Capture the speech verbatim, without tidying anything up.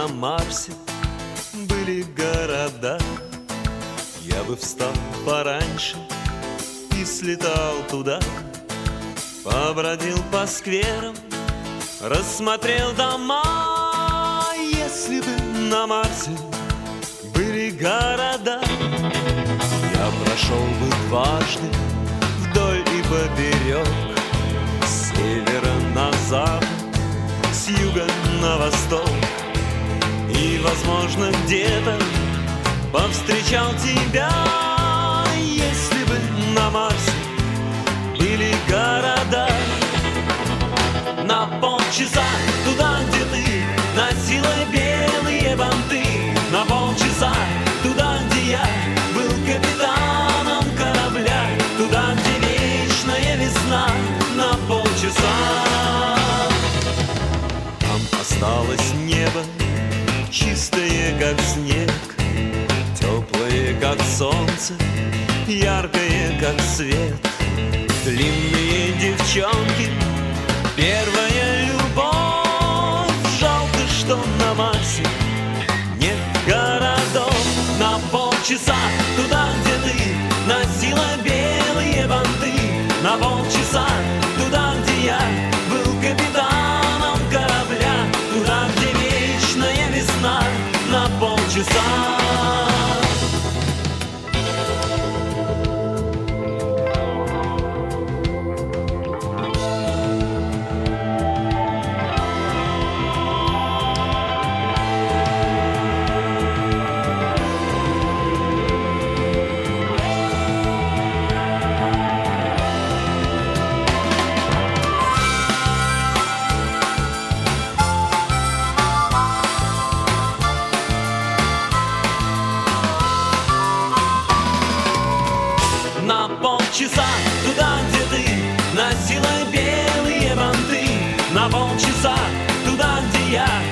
на Марсе были города, я бы встал пораньше и слетал туда. Побродил по скверам, рассмотрел дома. Если бы на Марсе были города, я прошел бы дважды вдоль и поперек, с севера на запад, с юга на восток. И, возможно, где-то повстречал тебя. Если бы на Марсе были города, на полчаса туда, где ты носила белые банты, на полчаса туда, где я был капитаном корабля, туда, где вечная весна, на полчаса. Там осталось небо, чистое, как снег, теплое, как солнце, яркое, как свет. Длинные девчонки, первая любовь. Жалко, что на Марсе нет городов. На полчаса туда, где ты носила белые банты, на полчаса туда, где я был капитаном корабля, туда, где вечная весна, на полчаса. На полчаса туда, где ты носила белые банты, на полчаса туда, где я